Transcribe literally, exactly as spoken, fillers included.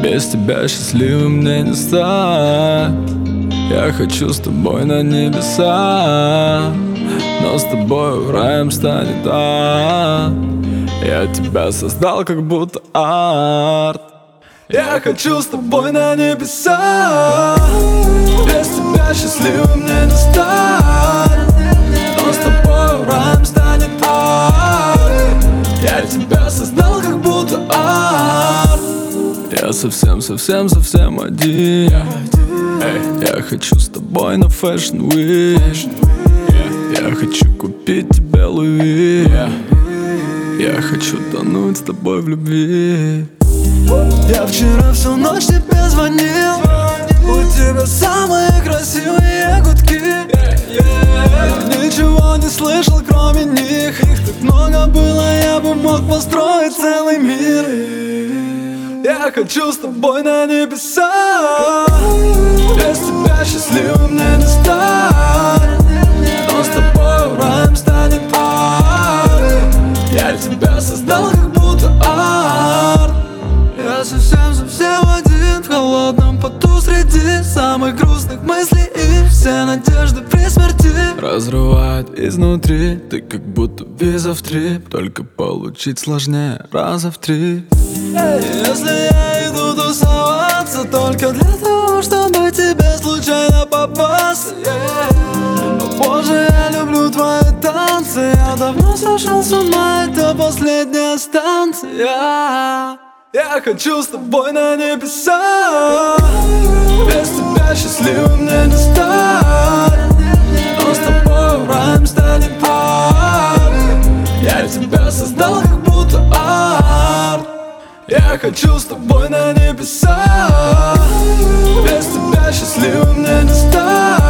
Без тебя счастливым мне не стать. Я хочу с тобой на небеса, но с тобой раем станет ад. Я тебя создал как будто арт. Я хочу с тобой на небеса. Без тебя счастливым мне не стать, но с тобой раем станет ад. Я тебя создал как будто арт. Я совсем, совсем, совсем один. Эй, я хочу с тобой на Fashion Week. Я хочу купить тебе Луи. Я хочу тонуть с тобой в любви. Я вчера всю ночь тебе звонил. У тебя самые красивые гудки. Я ничего не слышал, кроме них. Их так много было, я бы мог построить целый мир. Я хочу с тобой на небеса. Без тебя счастливым мне не стать, но с тобой раем станет ад. Я тебя создал как будто арт. Я совсем-совсем один в холодном поту среди самых грустных мыслей и все надежды при смерти. Разрывает изнутри, ты как будто виза в трип. Только получить сложнее раза в три. Если я иду тусоваться только для того, чтобы тебе случайно попасться, yeah. О боже, я люблю твои танцы. Я давно сошел с ума, это последняя станция. Я хочу с тобой на небеса. Без тебя счастливым мне не стать, но с тобой раем станет ад. Я тебя создал как будто арт. Я хочу с тобой на небеса. Без тебя счастливым мне не стать,